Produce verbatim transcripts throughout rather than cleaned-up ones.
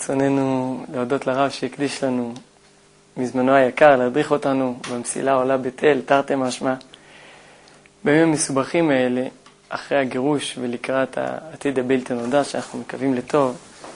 ברצוננו להודות לרב שהקדיש לנו מזמנו היקר, להדריך אותנו במסילה עולה בתל, תרתי משמע. בימים המסובכים האלה, אחרי הגירוש ולקראת העתיד הבלתי נודע שאנחנו מקווים לטוב,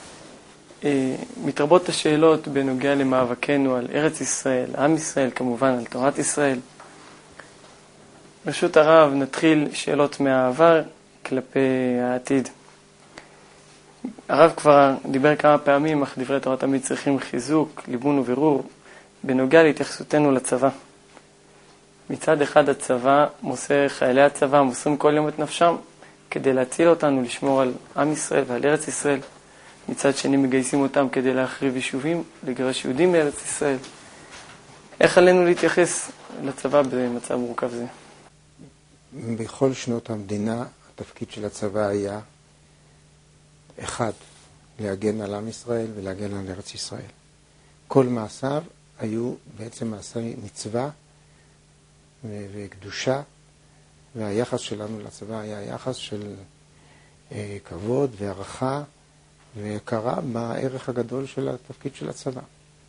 מתרבות השאלות בנוגע למאבקנו על ארץ ישראל, עם ישראל כמובן, על תורת ישראל. ברשות הרב נתחיל שאלות מהעבר כלפי העתיד. הרב כבר דיבר כמה פעמים, אך דברי תורה תמיד צריכים חיזוק, ליבון ובירור, בנוגע להתייחסותנו לצבא. מצד אחד הצבא מוסר, חיילי הצבא מוסרים כל יום את נפשם, כדי להציל אותנו, לשמור על עם ישראל ועל ארץ ישראל. מצד שני מגייסים אותם כדי להחריב יישובים, לגרש יהודים מארץ ישראל. איך עלינו להתייחס לצבא במצב מורכב זה? בכל שנות המדינה התפקיד של הצבא היה אחד, להגן על עם ישראל ולהגן על ארץ ישראל. כל מעשיו היו בעצם מעשי מצווה וקדושה, והיחס שלנו לצבא היה יחס של אה, כבוד והערכה והכרה בערך הגדול של התפקיד של הצבא.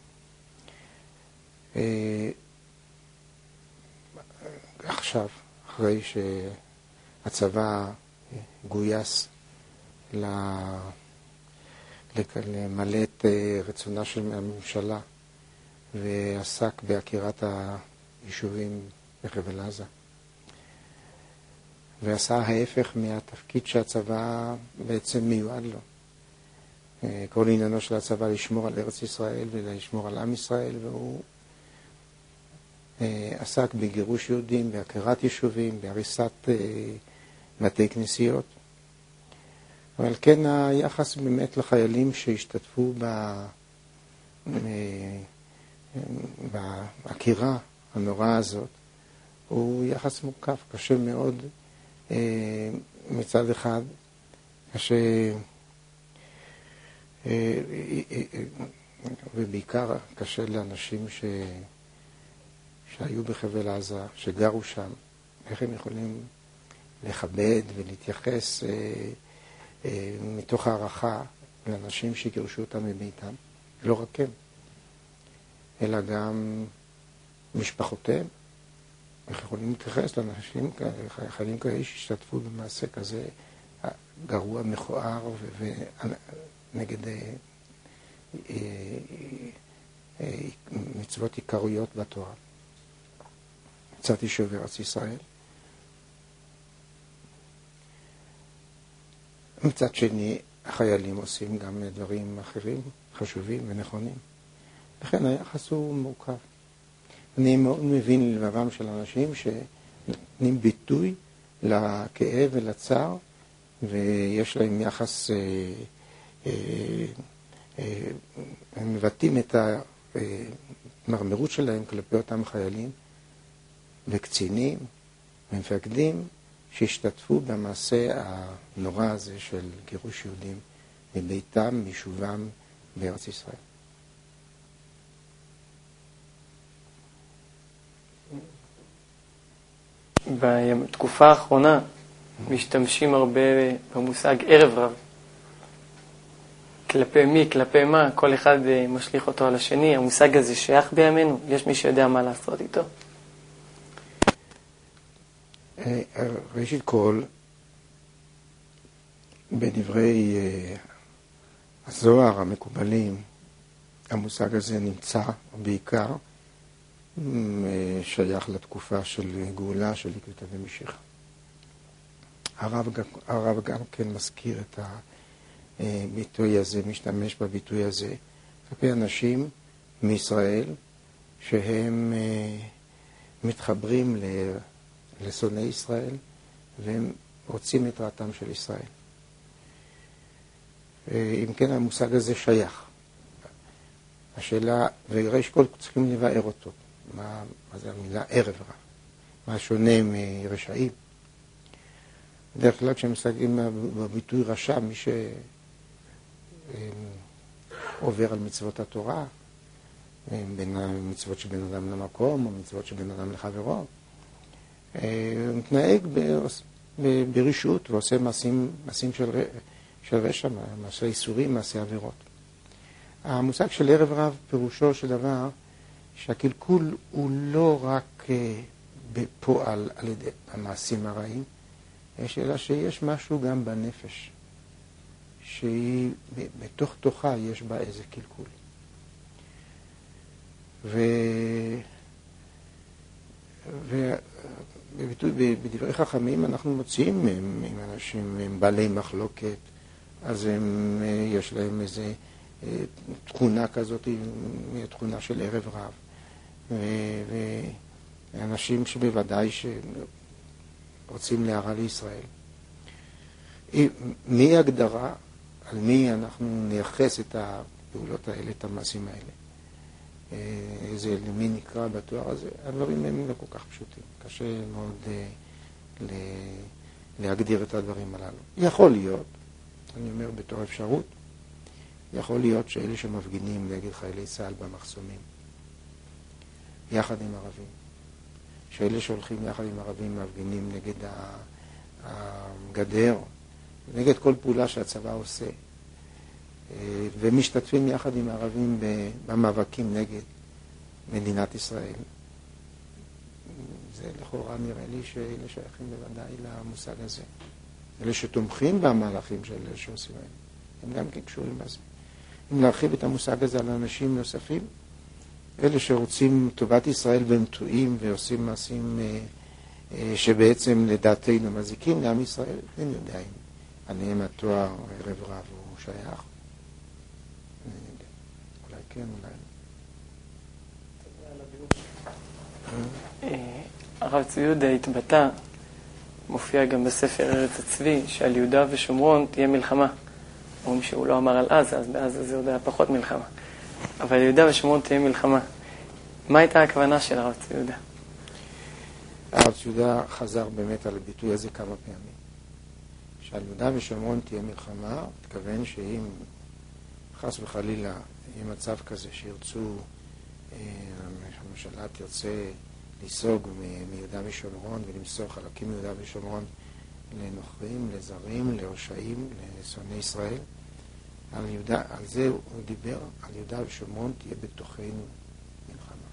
אה, עכשיו, אחרי שהצבא גויס למלא את רצונה של הממשלה ועסק בהכירת היישובים בחבל עזה, ועשה ההפך מהתפקיד שהצבא בעצם מיועד לו. כל עניינו של הצבא לשמור על ארץ ישראל ולשמור על עם ישראל, והוא עסק בגירוש יהודים, בהכירת יישובים, בהריסת בתי כנסיות. אבל כן היחס באמת לחיילים שהשתתפו בהכירה הנוראה הזאת הוא יחס מורכב, קשה מאוד. מצד אחד קשה, ובעיקר קשה לאנשים ש... שהיו בחבל עזה, שגרו שם, איך הם יכולים לכבד ולהתייחס אה, אה, מתוך הערכה לאנשים שגירשו אותם מביתם, לא רק הם, אלא גם משפחותיהם. איך יכולים להתייחס לאנשים, חיילים כאלה שהשתתפו במעשה כזה גרוע, מכוער ונגד אה, אה, אה, מצוות עיקריות בתורה. מצד יישוב ארץ ישראל. מצד שני, החיילים עושים גם דברים אחרים, חשובים ונכונים. לכן היחס הוא מורכב. אני מאוד מבין ללבבם של אנשים שנותנים ביטוי לכאב ולצער, ויש להם יחס, אה, אה, אה, הם מבטאים את המרמרות שלהם כלפי אותם חיילים, וקצינים ומפקדים שהשתתפו במעשה הנורא הזה של גירוש יהודים מביתם, משובם בארץ ישראל. בתקופה האחרונה משתמשים הרבה במושג ערב רב. כלפי מי, כלפי מה, כל אחד משליך אותו על השני. המושג הזה שייך בימינו, יש מי שיודע מה לעשות איתו. ראשית כל, בדברי הזוהר המקובלים, המושג הזה נמצא בעיקר שייך לתקופה של גאולה של עקבתא דמשיחא. הרב, הרב גם כן מזכיר את הביטוי הזה, משתמש בביטוי הזה, כלפי אנשים מישראל שהם מתחברים ל... לשונאי ישראל, והם רוצים את רעתם של ישראל. אם כן, המושג הזה שייך. השאלה, ויש כל צריכים לבאר אותו. מה, מה זה המילה ערב רע? מה שונה מרשעים? בדרך כלל כשמסתכלים בביטוי רשע, מי שעובר על מצוות התורה, בין המצוות שבין אדם למקום, או מצוות שבין אדם לחברו, הוא מתנהג ברישות ועושה מעשים, מעשים של, של רשע, מעשי איסורים, מעשי עבירות. המושג של ערב רב פירושו של דבר שהקלקול הוא לא רק בפועל על ידי המעשים הרעים, אלא שיש משהו גם בנפש, שהיא בתוך תוכה יש בה איזה קלקול. ו... ובדברי חכמים אנחנו מוצאים עם אנשים עם בעלי מחלוקת, אז הם, יש להם איזה תכונה כזאת, תכונה של ערב רב. ואנשים שבוודאי שרוצים להרע לישראל. מי הגדרה, על מי אנחנו נייחס את הפעולות האלה, את המעשים האלה? זה למי נקרא בתואר הזה? הדברים הם לא כל כך פשוטים. קשה מאוד ל... להגדיר את הדברים הללו. יכול להיות, אני אומר בתור אפשרות, יכול להיות שאלה שמפגינים נגד חיילי צה"ל במחסומים, יחד עם ערבים, שאלה שהולכים יחד עם ערבים מפגינים נגד הגדר, נגד כל פעולה שהצבא עושה, ומשתתפים יחד עם הערבים במאבקים נגד מדינת ישראל. זה לכאורה נראה לי שאלה שייכים בוודאי למושג הזה. אלה שתומכים במהלכים של אלה שעושים להם, הם גם כן קשורים בזה. אם להרחיב את המושג הזה על אנשים נוספים, אלה שרוצים טובת ישראל והם טועים ועושים מעשים שבעצם לדעתנו מזיקים לעם ישראל, אני יודע אם עליהם התואר ערב רב הוא שייך. אולי כן, אולי לא. הרב צבי יהודה התבטא, מופיע גם בספר ארץ הצבי, שעל יהודה ושומרון תהיה מלחמה. אומרים שהוא לא אמר על עזה, אז בעזה זה עוד היה פחות מלחמה. אבל יהודה ושומרון תהיה מלחמה. מה הייתה הכוונה של הרב צבי יהודה? הרב צבי יהודה חזר באמת על הביטוי הזה כמה פעמים. שעל יהודה ושומרון תהיה מלחמה, התכוון שאם חס וחלילה יהיה מצב כזה שירצו, הממשלה תרצה לסוג מיהודה ושומרון ולמסור חלקים מיהודה ושומרון לנוכרים, לזרים, לרשעים, לשונאי ישראל. על, יהודה, על זה הוא דיבר, על יהודה ושומרון תהיה בתוכנו מלחמה.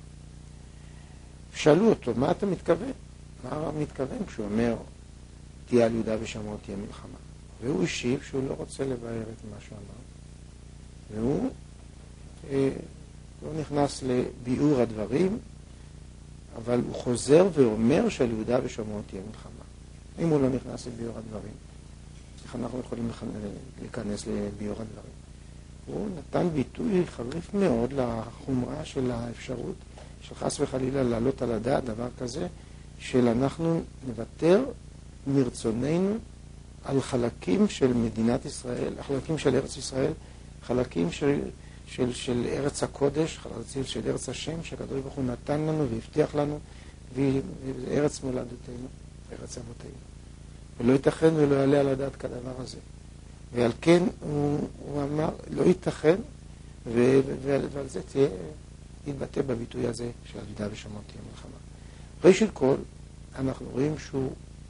שאלו אותו, מה אתה מתכוון? מה הרב מתכוון כשהוא אומר, תהיה על יהודה ושומרון תהיה מלחמה? והוא השיב שהוא לא רוצה לבאר את מה שהוא אמר. והוא אה, לא נכנס לביאור הדברים, אבל הוא חוזר ואומר שעל יהודה ושומרון תהיה מלחמה. אם הוא לא נכנס לביאור הדברים, איך אנחנו יכולים להיכנס לביאור הדברים? הוא נתן ביטוי חריף מאוד לחומרה של האפשרות שחס וחלילה לעלות על הדעת דבר כזה, של אנחנו נוותר מרצוננו על חלקים של מדינת ישראל, חלקים של ארץ ישראל, חלקים של, של, של ארץ הקודש, חלקים של ארץ השם, שהקדוש ברוך הוא נתן לנו והבטיח לנו, וארץ מולדתנו, ארץ אבותינו. ולא ייתכן ולא יעלה על הדעת כדבר הזה. ועל כן הוא, הוא אמר, לא ייתכן, ו, ועל, ועל זה תהיה, יתבטא בביטוי הזה של יהודה ושומרון תהיה מלחמה. ראשית כל, אנחנו רואים שהוא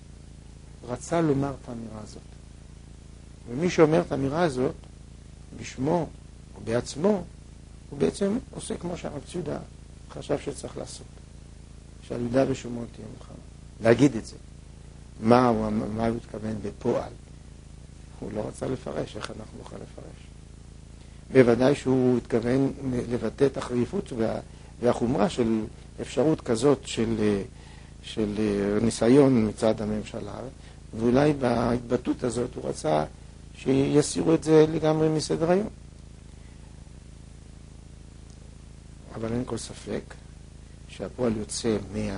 רצה לומר את האמירה הזאת. ומי שאומר את האמירה הזאת, בשמו או בעצמו, הוא בעצם עושה כמו שהרב צבי יהודה חשב שצריך לעשות. שעל יהודה ושומרון תהיה מלחמה. להגיד את זה. מה הוא, מה הוא התכוון בפועל? הוא לא רצה לפרש, איך אנחנו נוכל לפרש. בוודאי שהוא התכוון לבטא את החריפות וה, והחומרה של אפשרות כזאת של, של ניסיון מצד הממשלה, ואולי בהתבטאות הזאת הוא רצה שיסירו את זה לגמרי מסדר היום. אבל אין כל ספק שהפועל יוצא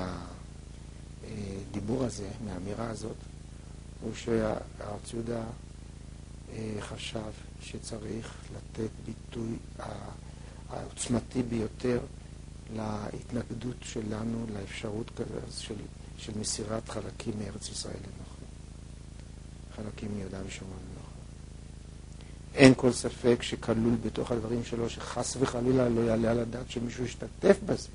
מהדיבור הזה, מהאמירה הזאת, הוא שהרב צבי יהודה חשב שצריך לתת ביטוי העוצמתי ביותר להתנגדות שלנו לאפשרות של, של מסירת חלקים מארץ ישראל לנוכרים. חלקים מיהודה ושומרון לנוכרים. אין כל ספק שכלול בתוך הדברים שלו שחס וחלילה לא יעלה על הדעת שמישהו ישתתף בזה.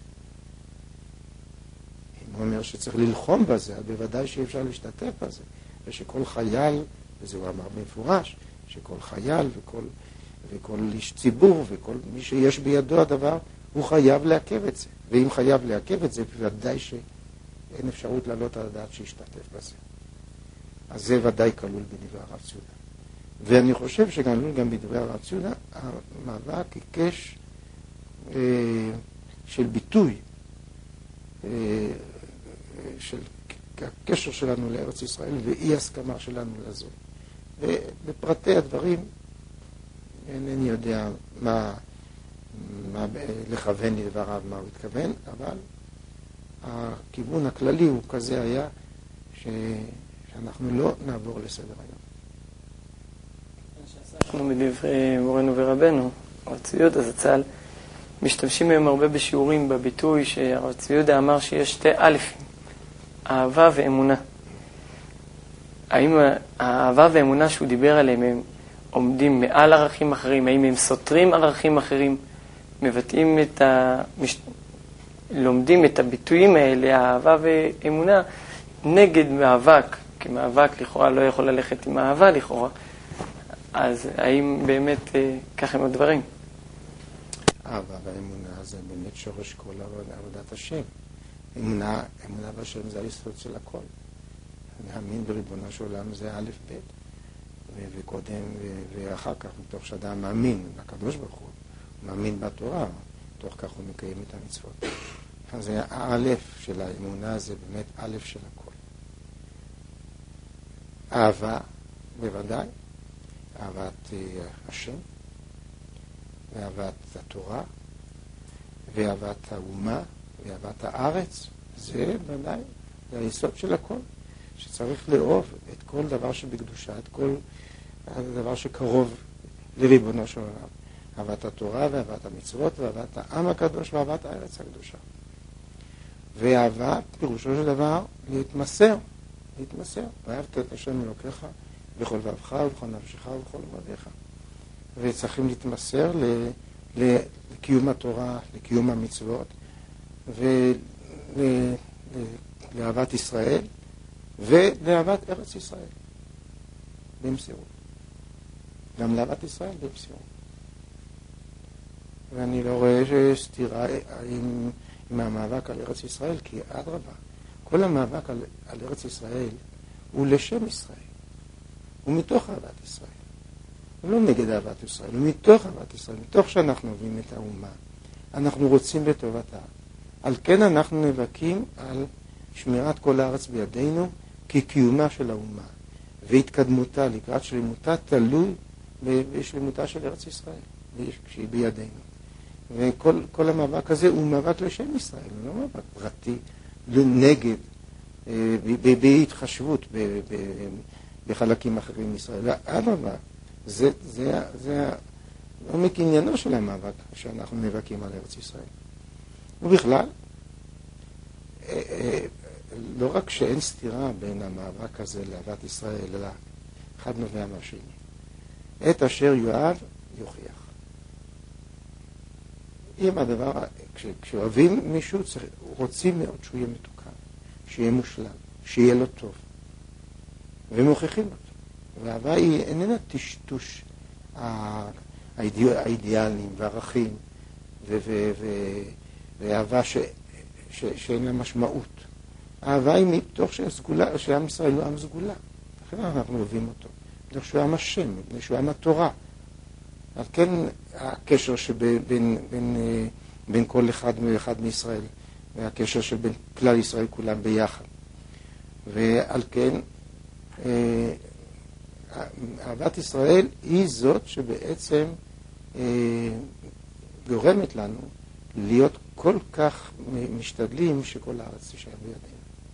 אם הוא אומר שצריך ללחום בזה, בוודאי שאי אפשר להשתתף בזה. ושכל חייל, וזה הוא אמר במפורש, שכל חייל וכל וכל איש ציבור וכל מי שיש בידו הדבר, הוא חייב לעכב את זה. ואם חייב לעכב את זה, בוודאי שאין אפשרות לעלות על הדעת שישתתף בזה. אז זה ודאי כלול בדברי הרב ציודה. ואני חושב שכלול גם בדברי הרב ציודה, המאבק עיקש אה, של ביטוי, אה, של הקשר שלנו לארץ ישראל ואי הסכמה שלנו לזו. ובפרטי הדברים אינני יודע מה, מה לכוון לדבריו, מה הוא התכוון, אבל הכיוון הכללי הוא כזה היה ש... שאנחנו לא נעבור לסדר היום. אנחנו מדברי מורנו ורבנו, הרב צבי יהודה זצ"ל, משתמשים היום הרבה בשיעורים בביטוי שהרב צבי יהודה אמר שיש שתי אלפים, אהבה ואמונה. האם האהבה והאמונה שהוא דיבר עליהם הם עומדים מעל ערכים אחרים? האם הם סותרים ערכים אחרים? מבטאים את ה... מש... לומדים את הביטויים האלה, האהבה ואמונה, נגד מאבק, כי מאבק לכאורה לא יכול ללכת עם אהבה לכאורה. אז האם באמת כך הם הדברים? אהבה והאמונה זה באמת שורש כל עבודת השם. אמונה, אמונה בשם זה היסוד של הכל. להאמין בריבונו של עולם זה א' ב', וקודם ואחר כך, מתוך שאדם מאמין בקדוש ברוך הוא, מאמין בתורה, תוך כך הוא מקיים את המצוות. אז האלף של האמונה זה באמת אלף של הכל. אהבה, בוודאי, אהבת השם, ואהבת התורה, ואהבת האומה, ואהבת הארץ, זה ודאי, זה היסוד של הכל, שצריך לאהוב את כל דבר שבקדושה, את כל דבר שקרוב לריבונו של עולם. אהבת התורה ואהבת המצוות ואהבת העם הקדוש ואהבת הארץ הקדושה. ואהבה, פירושו של דבר, להתמסר, להתמסר. ואהבת את השם אלוקיך בכל לבבך ובכל נפשך ובכל לבביך. וצריכים להתמסר לקיום התורה, לקיום המצוות, ולאהבת ישראל, ולאהבת ארץ ישראל, במסירות. גם לאהבת ישראל במסירות. ואני לא רואה שסתירה עם, עם המאבק על ארץ ישראל, כי אדרבה, כל המאבק על, על ארץ ישראל הוא לשם ישראל. הוא מתוך אהבת ישראל. הוא לא נגד אהבת ישראל, הוא מתוך אהבת ישראל. מתוך שאנחנו אוהבים את האומה, אנחנו רוצים בטובתה. על כן אנחנו נאבקים על שמירת כל הארץ בידינו כקיומה של האומה. והתקדמותה לקראת שלמותה תלוי בשלמותה של ארץ ישראל, כשהיא בידינו. וכל כל המאבק הזה הוא מאבק לשם ישראל, הוא לא מאבק פרטי, נגד, בהתחשבות בחלקים אחרים מישראל. אדרבה, זה, זה, זה עומק עניינו של המאבק שאנחנו נאבקים על ארץ ישראל. ובכלל, לא רק שאין סתירה בין המאבק הזה לאהבת ישראל, אלא אחד נובע מהשני. את אשר יואב יוכיח. אם הדבר, כש, כשאוהבים מישהו, רוצים מאוד שהוא יהיה מתוקן, שיהיה מושלם, שיהיה לו טוב. ומוכיחים אותו. והאהבה היא איננה טשטוש האידיאלים והערכים, ואהבה שאין לה משמעות. האהבה היא מתוך שעם ישראל הוא עם סגולה. לכן אנחנו אוהבים אותו. מתוך שהוא עם השם, מתוך שהוא עם התורה. אז כן הקשר שבין בין, בין, בין כל אחד ואחד מישראל, והקשר שבין כלל ישראל כולם ביחד. ועל כן, אהבת ישראל היא זאת שבעצם גורמת לנו להיות כל כך משתדלים שכל הארץ תישאר בידינו.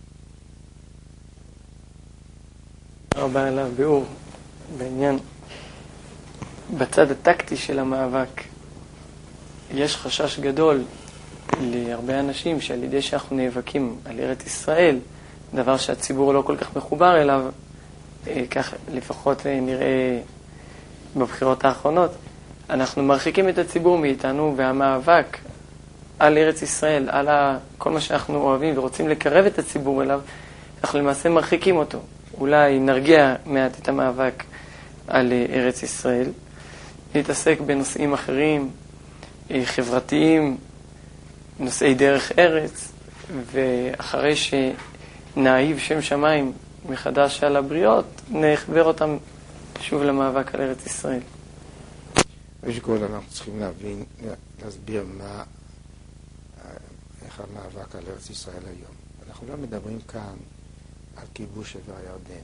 הרבה עליו ביאור בעניין בצד הטקטי של המאבק. יש חשש גדול להרבה אנשים שעל ידי שאנחנו נאבקים על ארץ ישראל, דבר שהציבור לא כל כך מחובר אליו, כך לפחות נראה בבחירות האחרונות, אנחנו מרחיקים את הציבור מאיתנו, והמאבק על ארץ ישראל, על כל מה שאנחנו אוהבים ורוצים לקרב את הציבור אליו, אנחנו למעשה מרחיקים אותו. אולי נרגיע מעט את המאבק על ארץ ישראל, להתעסק בנושאים אחרים, חברתיים, נושאי דרך ארץ, ואחרי שנאהיב שם שמיים מחדש על הבריות, נחבר אותם שוב למאבק על ארץ ישראל. ראשית כל אנחנו צריכים להבין, להסביר מה, איך המאבק על ארץ ישראל היום. אנחנו לא מדברים כאן על כיבוש עבר הירדן,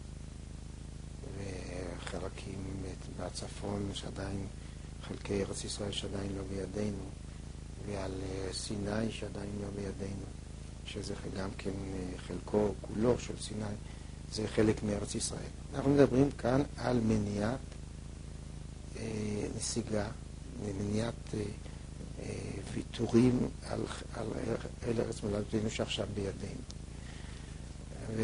וחלקים בצפון שעדיין, חלקי ארץ ישראל שעדיין לא בידינו, ועל סיני שעדיין לא בידינו, שזה גם כן חלקו כולו של סיני, זה חלק מארץ ישראל. אנחנו מדברים כאן על מניעת אה, נסיגה, מניעת אה, אה, ויתורים על, על, על ארץ מולדתנו שעכשיו בידינו. ו,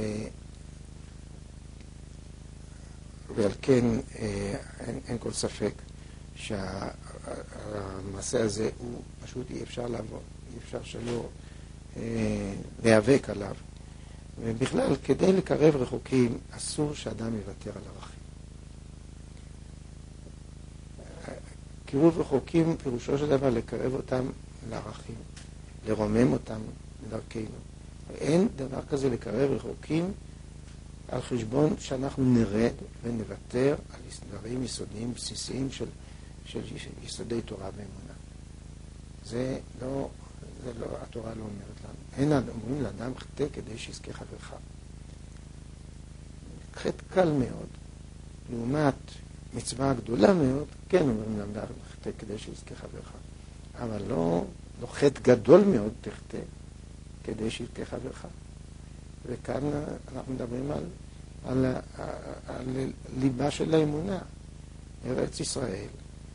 ועל כן אה, אין, אין כל ספק שהמעשה הזה הוא פשוט אי אפשר לעבוד, אי אפשר שלא אה, להיאבק עליו. ובכלל, כדי לקרב רחוקים, אסור שאדם יוותר על ערכים. קירוב רחוקים פירושו של דבר לקרב אותם לערכים, לרומם אותם לדרכנו. אין דבר כזה לקרב רחוקים על חשבון שאנחנו נרד ונוותר על דברים יסודיים בסיסיים של, של יסודי תורה ואמונה. זה לא, זה לא, התורה לא אומרת לנו. אין אומרים לאדם חטא כדי שיזכה חברך. חטא קל מאוד. לעומת מצווה גדולה מאוד, כן אומרים לאדם חטא כדי שיזכה חברך. אבל לא, לא חטא גדול מאוד תחטא כדי שיזכה חברך. וכאן אנחנו מדברים על, על, על, על ליבה של האמונה. ארץ ישראל,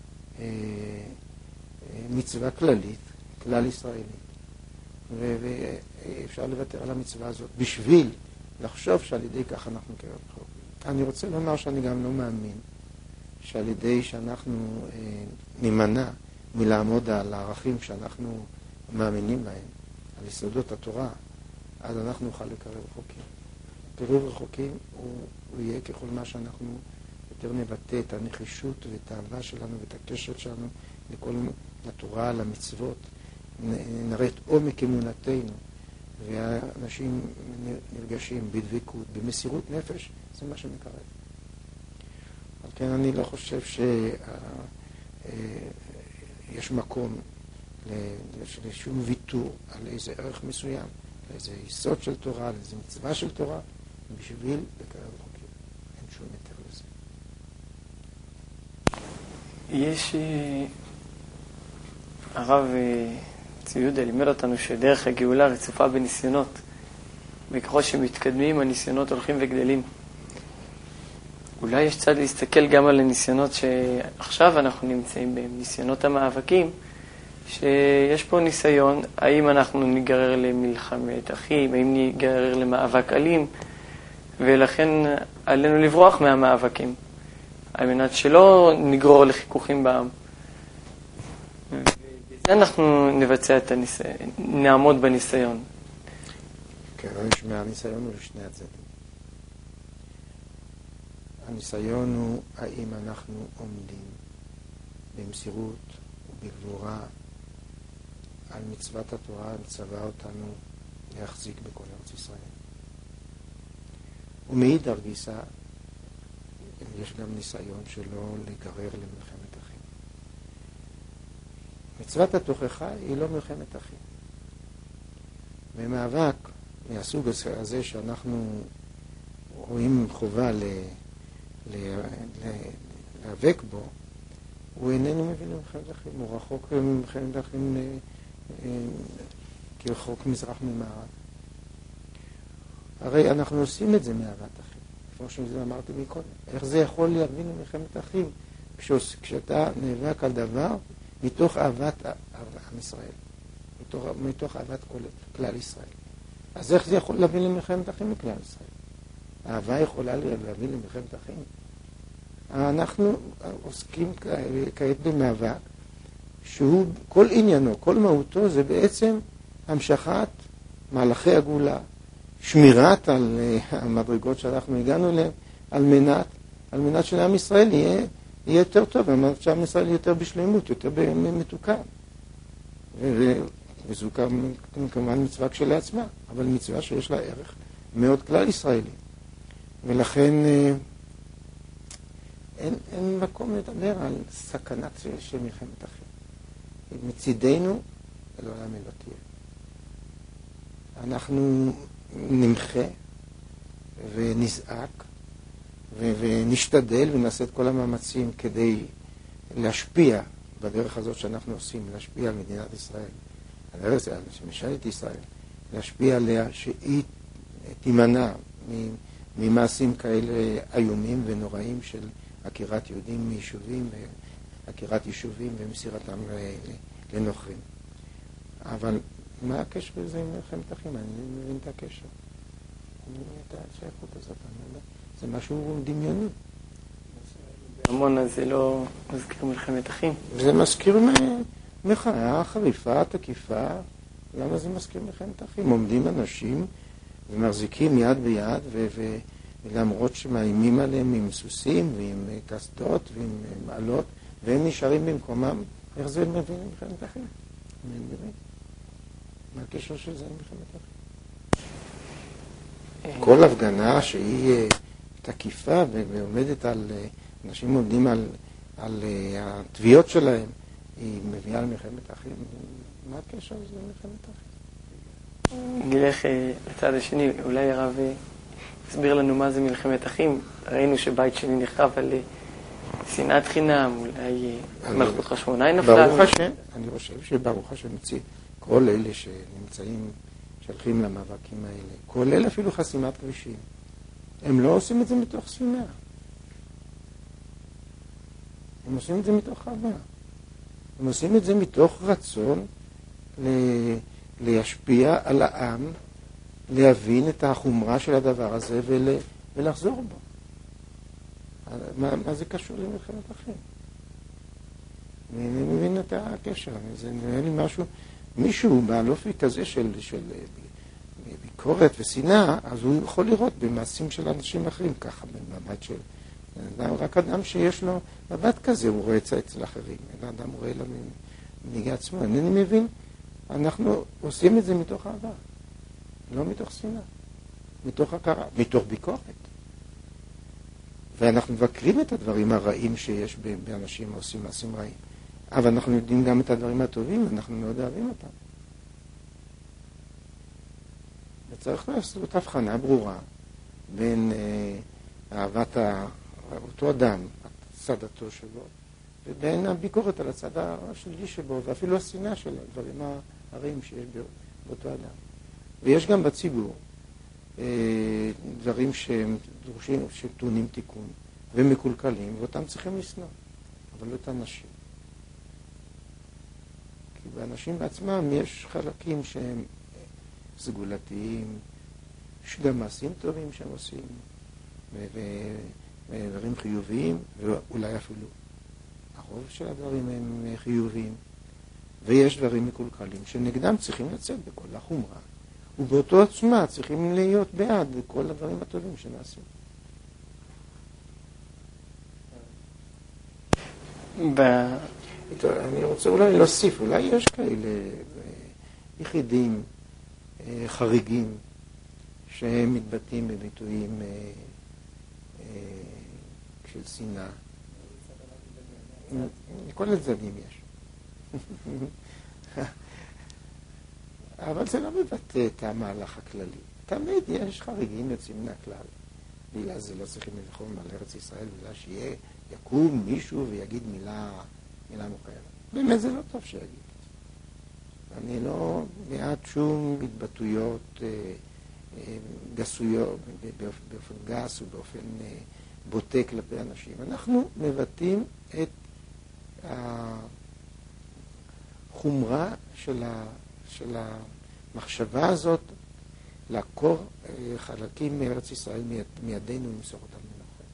מצווה כללית, כלל ישראלית. ואפשר לוותר על המצווה הזאת בשביל לחשוב שעל ידי כך אנחנו קרב רחוק. אני רוצה לומר שאני גם לא מאמין שעל ידי שאנחנו נימנע מלעמוד על הערכים שאנחנו מאמינים להם, על יסודות התורה, אז אנחנו נוכל לקרב רחוקים. קירוב רחוקים הוא, הוא יהיה ככל מה שאנחנו יותר נבטא את הנחישות ואת האהבה שלנו ואת הקשר שלנו לכל התורה, למצוות. נראית עומק אמונתנו, והאנשים נרגשים בדבקות, במסירות נפש, זה מה שמקרב. על כן אני לא חושב שיש מקום לשום ויתור על איזה ערך מסוים, על איזה יסוד של תורה, על איזה מצווה של תורה, בשביל לקרב רחוקים. אין שום יותר לזה. יש הרב צבי יהודה לימד אותנו שדרך הגאולה רצופה בניסיונות, וככל שמתקדמים הניסיונות הולכים וגדלים. אולי יש צד להסתכל גם על הניסיונות שעכשיו אנחנו נמצאים בהם, ניסיונות המאבקים, שיש פה ניסיון, האם אנחנו ניגרר למלחמת אחים, האם ניגרר למאבק אלים, ולכן עלינו לברוח מהמאבקים, על מנת שלא נגרור לחיכוכים בעם. אנחנו נבצע את הניסיון, נעמוד בניסיון. כן, מהניסיון הוא לשני הצדדים. הניסיון הוא האם אנחנו עומדים במסירות ובגבורה על מצוות התורה מצווה אותנו להחזיק בכל ארץ ישראל. ומאידך גיסא יש גם ניסיון שלא לגרר למלחמת אחים. מצוות התוכחה היא לא מלחמת אחים. במאבק מהסוג הזה שאנחנו רואים חובה ל... להיאבק בו, הוא איננו מבין למלחמת אחים, הוא רחוק ממלחמת אחים כרחוק מזרח ממערב. הרי אנחנו עושים את זה מאהבת אחים, כמו שזה אמרתי מקודם. איך זה יכול להבין למלחמת אחים כשאתה נאבק על דבר מתוך אהבת עם ישראל, מתוך, מתוך אהבת כל, כלל ישראל? אז איך זה יכול להבין למלחמת אחים מכלל ישראל? האהבה יכולה להבין למלחמת אחים? אנחנו עוסקים כעת במאבק שהוא, כל עניינו, כל מהותו זה בעצם המשכת מהלכי הגאולה, שמירת על המדרגות שאנחנו הגענו אליהן, על מנת, על מנת שלעם ישראל יהיה יהיה יותר טוב, שעם ישראל יותר בשלמות, יותר מתוקן. וזו כמובן מצווה כשלעצמה, אבל מצווה שיש לה ערך מאוד כלל ישראלי. ולכן אין, אין מקום לדבר על סכנת של מלחמת אחים. מצידנו, לעולם לא תהיה. אנחנו נמחה ונזעק ו- ונשתדל ונעשה את כל המאמצים כדי להשפיע בדרך הזאת שאנחנו עושים, להשפיע על מדינת ישראל, על ארץ, על ממשלת ישראל, להשפיע עליה שהיא תימנע ממעשים כאלה איומים ונוראים של עקירת יהודים מיישובים, עקירת יישובים ומסירתם לנוכרים. אבל מה הקשר לזה עם מלחמת אחים? אני לא מבין את הקשר. אני לא מבין את השייכות הזאת, אני לא יודע. זה משהו דמיוני. עמונה זה לא מזכיר מלחמת אחים? זה מזכיר מחאה חריפה, תקיפה. למה זה מזכיר מלחמת אחים? עומדים אנשים ומחזיקים יד ביד, ו- ו- ולמרות שמאיימים עליהם עם סוסים ועם קסדות ועם מעלות, והם נשארים במקומם, איך זה מבין מלחמת אחים? אני מבין. מה הקשר של זה עם מלחמת אחים? כל הפגנה שהיא תקיפה ועומדת על, אנשים עומדים על, על התביעות שלהם, היא מביאה למלחמת אחים. מה הקשר של זה עם מלחמת אחים? נלך לצד השני, אולי הרב הסביר לנו מה זה מלחמת אחים. ראינו שבית שני נחרב על שנאת חינם, אולי מלכות חשמונאי נפלה. ברוך השם, אני חושב שברוך השם מציע כל אלה שנמצאים, שהולכים למאבקים האלה, כולל אפילו חסימת כבישים, הם לא עושים את זה מתוך שנאה. הם עושים את זה מתוך אהבה. הם עושים את זה מתוך רצון ל- להשפיע על העם, להבין את החומרה של הדבר הזה ול- ולחזור בו. מה, מה זה קשור למלחמת אחים? אני מבין את הקשר, זה נראה לי משהו, מישהו בעל אופי כזה של, של ביקורת ושנאה, אז הוא יכול לראות במעשים של אנשים אחרים ככה, במבט של... רק אדם שיש לו מבט כזה, הוא רואה אצל אחרים, אדם רואה לו מנהיגי עצמו. אני מבין, אנחנו עושים את זה מתוך אהבה, לא מתוך שנאה, מתוך הכרה, מתוך ביקורת. ואנחנו מבקרים את הדברים הרעים שיש באנשים העושים מעשים רעים. אבל אנחנו יודעים גם את הדברים הטובים, אנחנו מאוד אוהבים אותם. וצריך לעשות הבחנה ברורה בין אה, אהבת אותו אדם, צדתו שלו, ובין הביקורת על הצד השלילי שבו, ואפילו השנאה של הדברים הרעים שיש באותו אדם. ויש גם בציבור אה, דברים שהם דרושים, שטעונים תיקון, ומקולקלים, ואותם צריכים לשנוא, אבל לא את האנשים. כי באנשים בעצמם יש חלקים שהם סגולתיים, יש גם מעשים טובים שהם עושים, ודברים חיוביים, ואולי אפילו הרוב של הדברים הם חיוביים, ויש דברים מקולקלים שנגדם צריכים לצאת בכל החומרה, ובאותו עצמה צריכים להיות בעד כל הדברים הטובים שנעשים. ב... אני רוצה אולי להוסיף, אולי יש כאלה יחידים חריגים שהם מתבטאים בביטויים של שנאה. מכל הצדדים יש. אבל זה לא מבטא את המהלך הכללי. תמיד יש חריגים יוצאים מן הכלל. בגלל זה לא צריכים ללחום על ארץ ישראל, בגלל שיהיה, יקום מישהו ויגיד מילה, מילה מוכרת. באמת זה לא טוב שיגיד. אני לא מעט שום התבטאויות אה, אה, גסויות, באופן גס ובאופן אה, בוטה כלפי אנשים. אנחנו מבטאים את החומרה של, ה, של המחשבה הזאת לעקור אה, חלקים מארץ ישראל מיד, מידינו למסור אותם לנכון.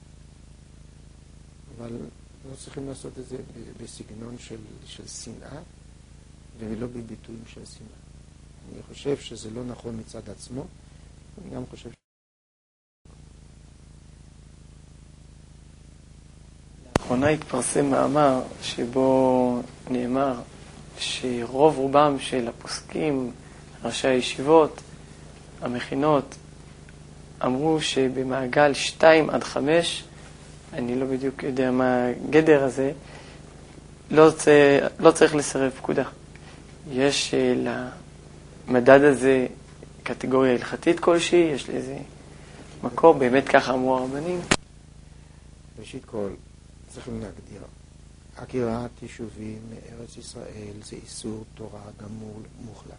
אבל לא צריכים לעשות את זה בסגנון של, של שנאה, ולא בביטויים של שנאה. אני חושב שזה לא נכון מצד עצמו, אני גם חושב ש... לאחרונה התפרסם מאמר שבו נאמר שרוב רובם של הפוסקים, ראשי הישיבות, המכינות, אמרו שבמעגל שתיים עד חמש, אני לא בדיוק יודע מה הגדר הזה, לא, צר, לא צריך לסרב פקודה. יש למדד הזה קטגוריה הלכתית כלשהי, יש לזה מקור, באמת ככה אמרו הרבנים. ראשית כל, צריכים להגדיר, עקירת יישובים מארץ ישראל זה איסור תורה גמור מוחלט.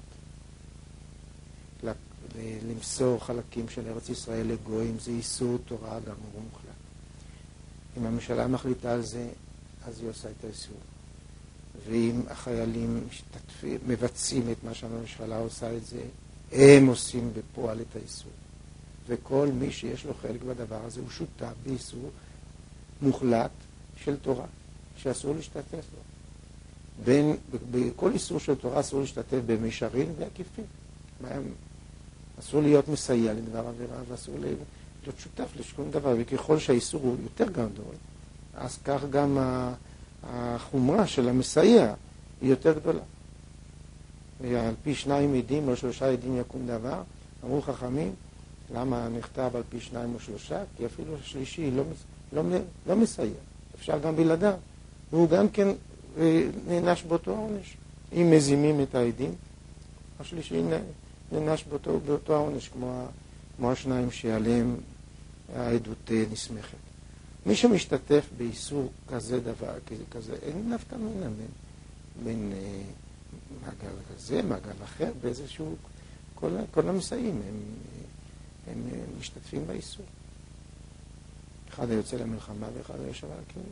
למסור חלקים של ארץ ישראל לגויים זה איסור תורה גמור מוחלט. אם הממשלה מחליטה על זה, אז היא עושה את האיסור. ואם החיילים משתתפים, מבצעים את מה שהממשלה עושה את זה, הם עושים בפועל את האיסור. וכל מי שיש לו חלק בדבר הזה הוא שותף באיסור מוחלט של תורה, שאסור להשתתף בו. בין, בכל איסור של תורה אסור להשתתף במישרין ועקיפין. אסור להיות מסייע לדבר עבירה, ואסור להיות שותף לשום דבר, וככל שהאיסור הוא יותר גדול, אז כך גם החומרה של המסייע היא יותר גדולה. ועל פי שניים עדים או שלושה עדים יקום דבר, אמרו חכמים, למה נכתב על פי שניים או שלושה? כי אפילו השלישי לא, לא, לא מסייע, אפשר גם בלעדיו, והוא גם כן נענש באותו העונש. אם מזימים את העדים, השלישי נענש באותו, באותו העונש, כמו, כמו השניים שעליהם העדות נסמכת. מי שמשתתף באיסור כזה דבר, כזה, אין נפקא מינה בין, בין אה, מעגל כזה, מעגל אחר, באיזשהו, כל, כל המסייעים הם, הם משתתפים באיסור. אחד היוצא למלחמה ואחד היושב על הכלים.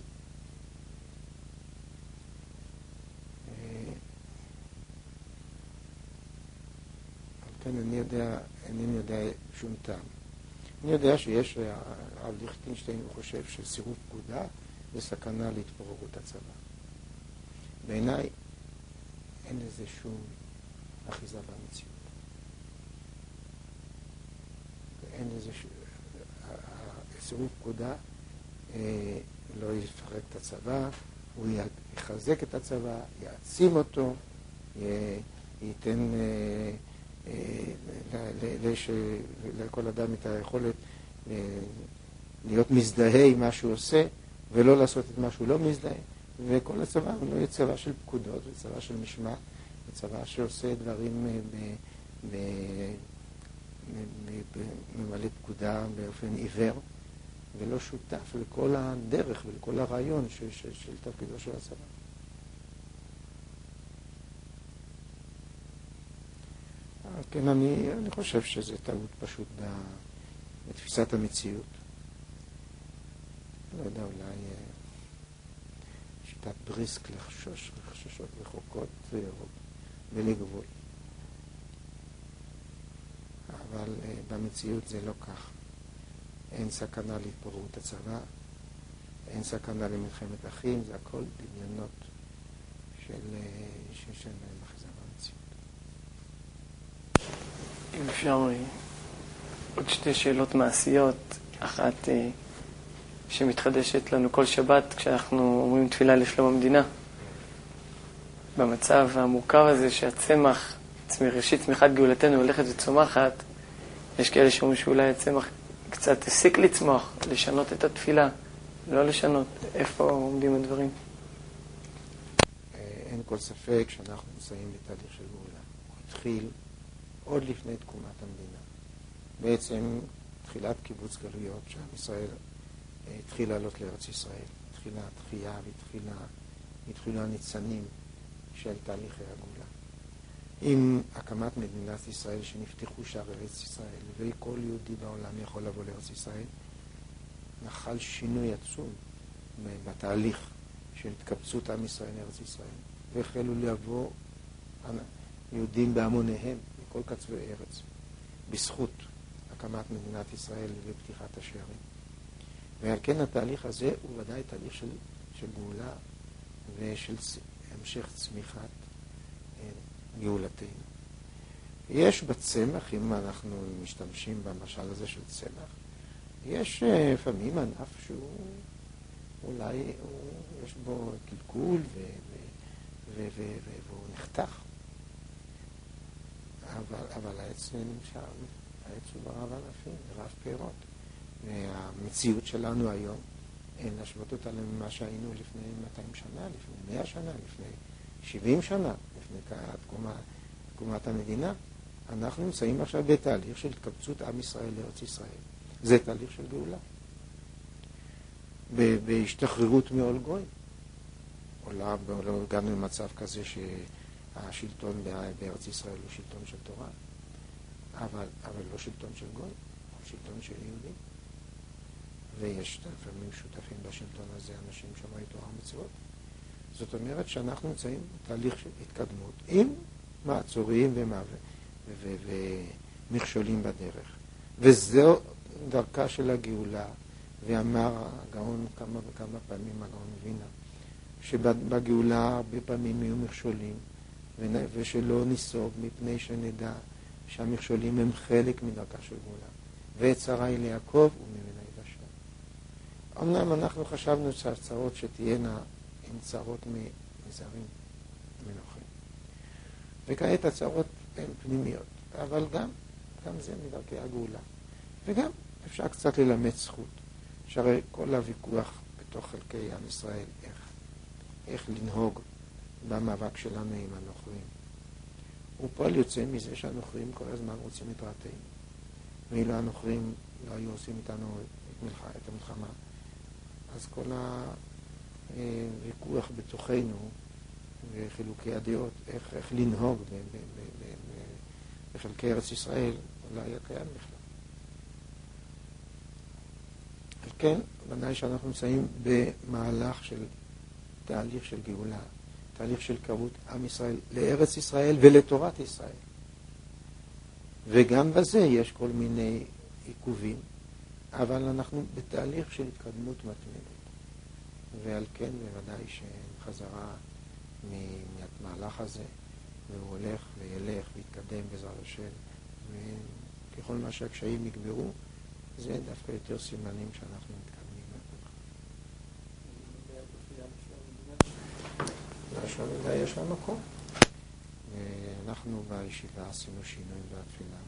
כן, אני יודע, אינני יודע שום טעם. אני יודע שיש, הרב ליכטנשטיין הוא חושב שסירוב פקודה זה סכנה להתפוררות הצבא. בעיניי אין לזה שום אחיזה במציאות. אין לזה שום... סירוב פקודה אה, לא יפרק את הצבא, הוא יחזק את הצבא, יעצים אותו, י... ייתן... אה, לכל אדם את היכולת להיות מזדהה עם מה שהוא עושה ולא לעשות את מה שהוא לא מזדהה, וכל הצבא הוא לא יהיה צבא של פקודות, זה צבא של משמעת, זה צבא שעושה דברים ממלא פקודה באופן עיוור ולא שותף לכל הדרך ולכל הרעיון של תפקידו של הצבא. כן, אני, אני חושב שזה טעות פשוט בתפיסת המציאות. לא יודע, אולי שיטת בריסק לחשוש, לחששות רחוקות ולגבול. אבל במציאות זה לא כך. אין סכנה להתפוררות הצבא, אין סכנה למלחמת אחים, זה הכל דמיונות של שאין להם אחיזה במציאות. אם אפשר, עוד שתי שאלות מעשיות. אחת שמתחדשת לנו כל שבת כשאנחנו אומרים תפילה לשלום המדינה. במצב המורכב הזה שהצמח, ראשית צמיחת גאולתנו הולכת וצומחת, יש כאלה שאומרים שאולי הצמח קצת הסיק לצמוח, לשנות את התפילה, לא לשנות. איפה עומדים הדברים? אין כל ספק שאנחנו נמצאים בתהליך של גאולה. הוא התחיל עוד לפני תקומת המדינה. בעצם תחילת קיבוץ גלויות, שעם ישראל התחיל לעלות לארץ ישראל. התחילה התחייה והתחילה, התחילה הניצנים של תהליכי הגאולה. עם הקמת מדינת ישראל שנפתחו שער ארץ ישראל, וכל יהודי בעולם יכול לבוא לארץ ישראל, נחל שינוי עצום בתהליך של התקבצות עם ישראל לארץ ישראל. והחלו לבוא יהודים בהמוניהם מכל קצווי ארץ, בזכות הקמת מדינת ישראל ופתיחת השערים. ועל כן התהליך הזה הוא ודאי תהליך של, של גאולה ושל המשך צמיחת גאולתנו. יש בצמח, אם אנחנו משתמשים במשל הזה של צמח, יש לפעמים ענף שהוא אולי הוא, יש בו קלקול ו, ו, ו, ו, ו, והוא נחתך. אבל, אבל העץ נמשל, העץ הוא ברב ענפים, רב פירות. והמציאות שלנו היום, אין להשוות אותה למה שהיינו לפני מאתיים שנה, לפני מאה שנה, לפני שבעים שנה, לפני תקומה, תקומת המדינה. אנחנו נמצאים עכשיו בתהליך של התקבצות עם ישראל לארץ ישראל. זה תהליך של גאולה. בהשתחררות מעול גוי. עולה, לא הגענו למצב כזה שהשלטון בארץ ישראל הוא שלטון של תורה, אבל, אבל לא שלטון של גוי, שלטון של יהודים. ויש לפעמים שותפים בשלטון הזה אנשים שומרי תורה ומצוות. זאת אומרת שאנחנו נמצאים בתהליך של התקדמות עם מעצורים ומכשולים בדרך. וזו דרכה של הגאולה. ואמר הגאון כמה וכמה פעמים, הגאון מווילנה, שבגאולה הרבה פעמים יהיו מכשולים, ושלא ניסוג מפני שנדע שהמכשולים הם חלק מדרכה של גאולה. וצרה היא ליעקב וממנה יבשע. אמנם אנחנו חשבנו שהצרות שתהיינה הן צרות מזרים, מנוחים. וכעת הצרות הן פנימיות, אבל גם, גם זה מדרכי הגאולה. וגם אפשר קצת ללמד זכות. שהרי כל הוויכוח בתוך חלקי עם ישראל, איך, איך לנהוג במאבק שלנו עם הנוכרים. הוא פועל יוצא מזה שהנוכרים כל הזמן רוצים את רעתנו. ואילו הנוכרים לא היו עושים איתנו את, מלח... את המלחמה. אז כל הוויכוח בתוכנו וחילוקי הדעות, איך, איך לנהוג ב... ב... ב... ב... ב... בחלקי ארץ ישראל, לא היה קיים בכלל. כן, ודאי שאנחנו נמצאים במהלך של תהליך של גאולה, תהליך של קרבות עם ישראל לארץ ישראל ולתורת ישראל. וגם בזה יש כל מיני עיכובים, אבל אנחנו בתהליך של התקדמות מתמדת. ועל כן בוודאי שחזרה מהמהלך הזה, והוא הולך וילך ויתקדם בעזרת השם, וככל מה שהקשיים יגברו, זה דווקא יותר סימנים שאנחנו מתקדמים מהפכה. יש לה מקום. אנחנו בישיבה עשינו שינוי בתפילה,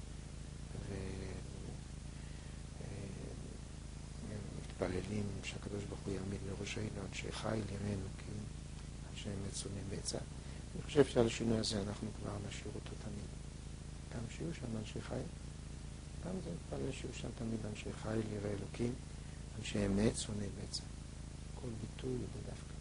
ומתפללים שהקדוש ברוך הוא יעמיד לראשנו אנשי חיל ימינו, כי אנשי אמת שונאים בעצה. אני חושב שעל השינוי הזה אנחנו כבר נשאיר אותו תמיד. גם שיהיו שם אנשי חיל. גם זה מתפלל שיהיו שם תמיד אנשי חיל, יראי אלוקים, אנשי אמת, שונאי בצע. כל ביטוי זה דווקא.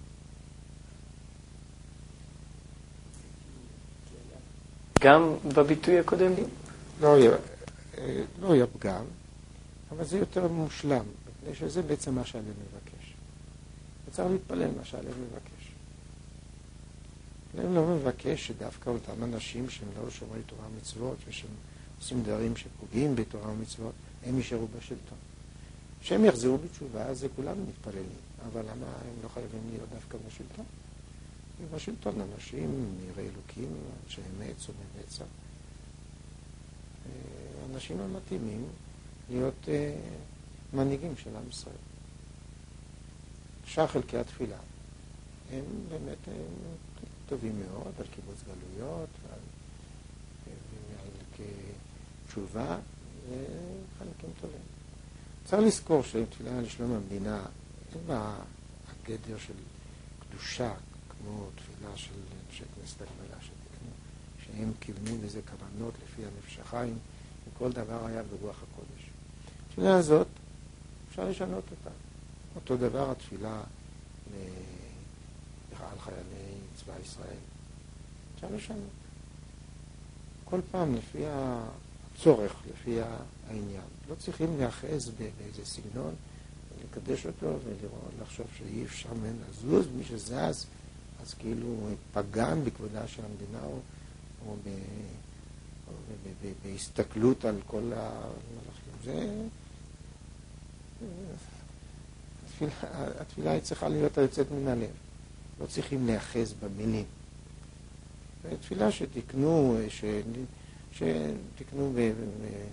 גם בביטוי הקודם? לא היה, לא היה פגם, אבל זה יותר מושלם, מפני שזה בעצם מה שהלב מבקש. וצריך להתפלל מה שהלב מבקש. הלב לא מבקש שדווקא אותם אנשים שהם לא שומרי תורה ומצוות, ושהם עושים דברים שפוגעים בתורה ומצוות, הם יישארו בשלטון. שהם יחזרו בתשובה, אז זה כולנו מתפללים. אבל למה הם לא חייבים להיות דווקא בשלטון? בשלטון אנשים, יראי אלוקים, אנשי אמת, שונאי בצע. אנשים המתאימים להיות אה, מנהיגים של עם ישראל. שאר חלקי התפילה הם באמת הם טובים מאוד על קיבוץ גלויות, על, על תשובה, וחלקים טובים. צריך לזכור שתפילה לשלום המדינה אין בה הגדר של קדושה, כמו תפילה של אנשי כנסת הגדולה שתקנו, שהם כיוונו לזה כוונות לפי הנפש החיים, וכל דבר היה ברוח הקודש. התפילה הזאת, אפשר לשנות אותה. אותו דבר התפילה על חיילי צבא ישראל. אפשר לשנות. כל פעם לפי הצורך, לפי העניין. לא צריכים להאחז באיזה סגנון, לקדש אותו ולחשוב שאי אפשר מן לזוז, מי שזז, אז כאילו הוא פגם בכבודה של המדינה, או, או, ב, או ב, ב, ב, בהסתכלות על כל המלאכים. זה... התפילה, התפילה היא צריכה להיות היוצאת מן הלב. לא צריכים להאחז במילים. תפילה שתקנו, ש, שתקנו ב, ב,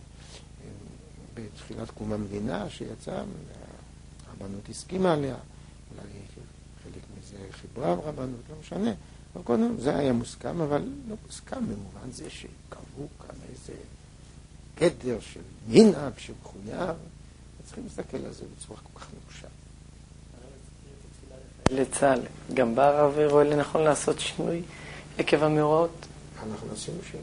בתחילת קום המדינה, שיצא, הרבנות הסכימה עליה, אולי חלק מזה חיברה הרבנות, לא משנה. אבל קודם זה היה מוסכם, אבל לא מוסכם במובן זה שקבעו כאן איזה גדר של מנהג שמחויב. צריכים להסתכל על זה בצורה כל כך נוקשה. לצה"ל, גם בא הרב רואה לנכון לעשות שינוי עקב המאורעות? אנחנו עשינו שינוי.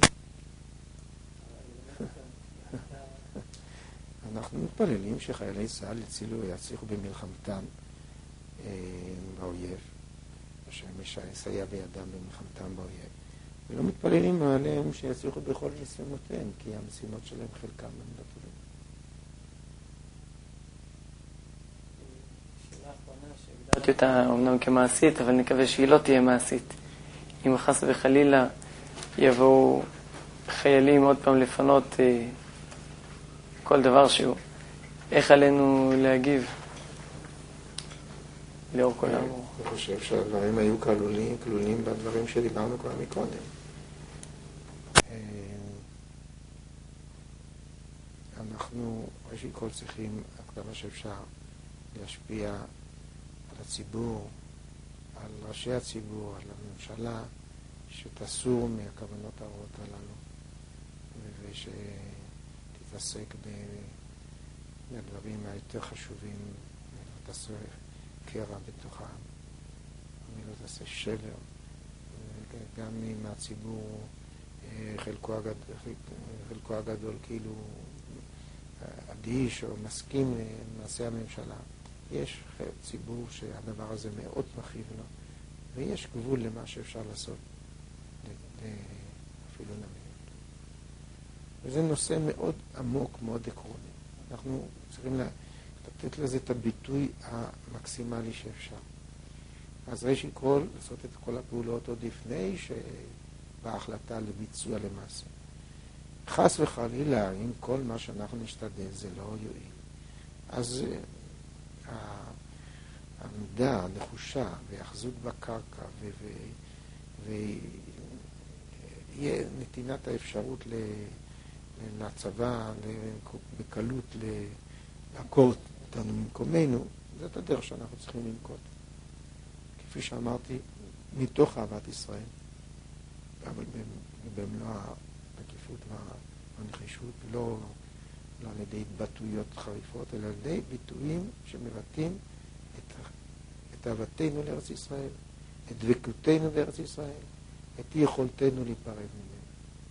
אנחנו מתפללים שחיילי צה"ל יצילו ויצליחו במלחמתם באויב, שהשם יסייע בידם במלחמתם באויב. ולא מתפללים עליהם שיצליחו בכל משימותיהם, כי המשימות שלהם חלקם הם לא טובים. שאלה האחרונה שהגדרתי אותה אומנם כמעשית, אבל נקווה שהיא לא תהיה מעשית. אם חס וחלילה יבואו חיילים עוד פעם לפנות אה, כל דבר שהוא, איך עלינו להגיב לאור כל האמור? אני חושב שהדברים היו כלולים, כלולים בדברים שדיברנו כבר מקודם. אנחנו, ראשית כל, צריכים עד כמה שאפשר להשפיע על הציבור, על ראשי הציבור, על הממשלה, שתסור מהכוונות הרעות הללו, ושתתעסק בדברים היותר חשובים, ולא תעשה קרע בתוך העם, ולא תעשה שבר, גם אם הציבור חלקו הגדול, חלקו הגדול כאילו אדיש או מסכים למעשה הממשלה. יש ציבור שהדבר הזה מאוד מכאיב לו, ויש גבול למה שאפשר לעשות, אפילו למיעוט. וזה נושא מאוד עמוק, מאוד עקרוני. אנחנו צריכים לתת לזה את הביטוי המקסימלי שאפשר. אז ראשית כל, לעשות את כל הפעולות עוד לפני שבאה החלטה לביצוע למעשה. חס וחלילה, אם כל מה שאנחנו נשתדל זה לא יועיל, אז העמידה, הנחושה והאחזות בקרקע ויהיה נתינת האפשרות לצבא בקלות לעקור אותנו ממקומנו, זאת הדרך שאנחנו צריכים לנקוט. כפי שאמרתי, מתוך אהבת ישראל, אבל במלוא התקיפות והנחישות, לא, לא על ידי התבטאויות חריפות, אלא על ידי ביטויים שמבטאים את, את אהבתנו לארץ ישראל, את דבקותנו בארץ ישראל, את יכולתנו להיפרד ממנו.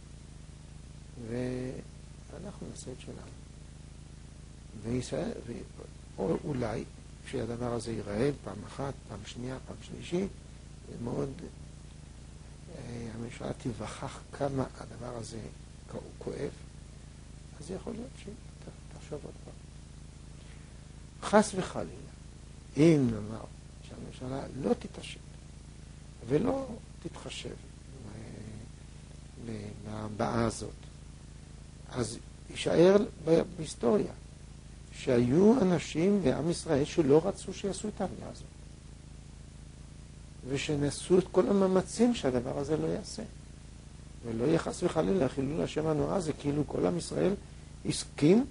ואנחנו נעשה את שלנו. וישראל, ואולי, כשהדבר הזה ייראה פעם אחת, פעם שנייה, פעם שלישית, זה מאוד, הממשלה תיווכח כמה הדבר הזה הוא כואב, אז יכול להיות שתחשוב עוד פעם. חס וחלילה, אם נאמר שהממשלה לא תתעשת ולא תתחשב בהבעה הזאת, אז יישאר בהיסטוריה שהיו אנשים בעם ישראל שלא רצו שיעשו את העבודה הזאת, ושנעשו את כל המאמצים שהדבר הזה לא יעשה. ולא יהיה חס וחלילה חילול השם הנורא, זה כאילו כל עם ישראל הסכים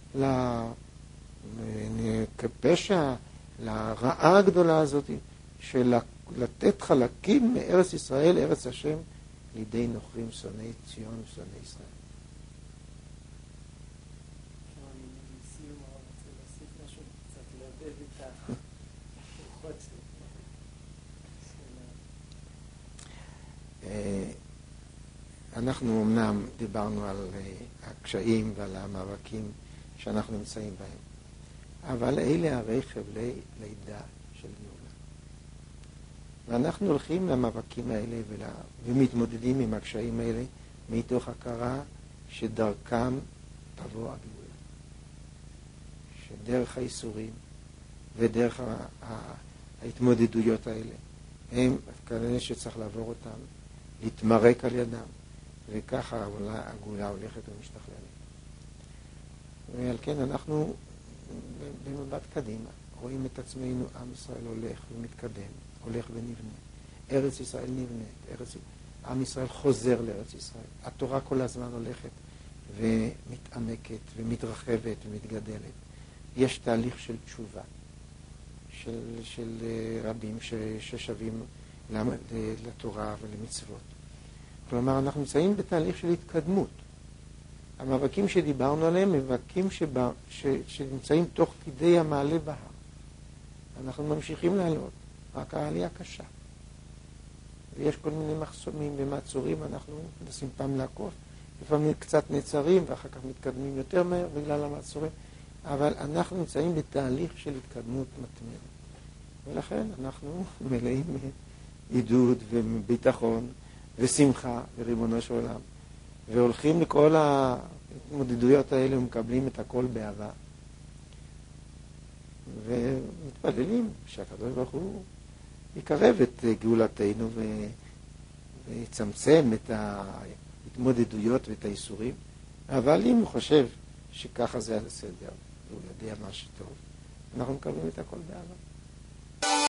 כפשע, לרעה הגדולה הזאת, של לתת חלקים מארץ ישראל, ארץ השם, לידי נוכרים שונאי ציון ושונאי ישראל. אנחנו אמנם דיברנו על הקשיים ועל המאבקים שאנחנו נמצאים בהם, אבל אלה הרי חבלי לידה של גאולה. ואנחנו הולכים למאבקים האלה ומתמודדים עם הקשיים האלה מתוך הכרה שדרכם תבוא הגאולה. שדרך האיסורים ודרך ההתמודדויות האלה הם כנראה שצריך לעבור אותם, להתמרק על ידם, וככה הגאולה הולכת ומשתכללת. ועל כן אנחנו במבט קדימה רואים את עצמנו, עם ישראל הולך ומתקדם, הולך ונבנה. ארץ ישראל נבנית, ארץ... עם ישראל חוזר לארץ ישראל. התורה כל הזמן הולכת ומתעמקת ומתרחבת ומתגדלת. יש תהליך של תשובה, של, של רבים ש, ששווים לתורה ולמצוות. כלומר, אנחנו נמצאים בתהליך של התקדמות. המאבקים שדיברנו עליהם, מאבקים שבא, ש, שנמצאים תוך כדי המעלה בהר. אנחנו ממשיכים לעלות, רק העלייה קשה. ויש כל מיני מחסומים ומעצורים, אנחנו מנסים פעם לעקוף, לפעמים קצת נעצרים ואחר כך מתקדמים יותר מהר בגלל המעצורים, אבל אנחנו נמצאים בתהליך של התקדמות מתמדת. ולכן אנחנו מלאים עידוד וביטחון ושמחה בריבונו של עולם, והולכים לכל ההתמודדויות האלה ומקבלים את הכל באהבה, ומתפללים שהקדוש ברוך הוא יקרב את גאולתנו ו... ויצמצם את ההתמודדויות ואת האיסורים, אבל אם הוא חושב שככה זה על הסדר, והוא יודע מה שטוב, אנחנו מקבלים את הכל באהבה.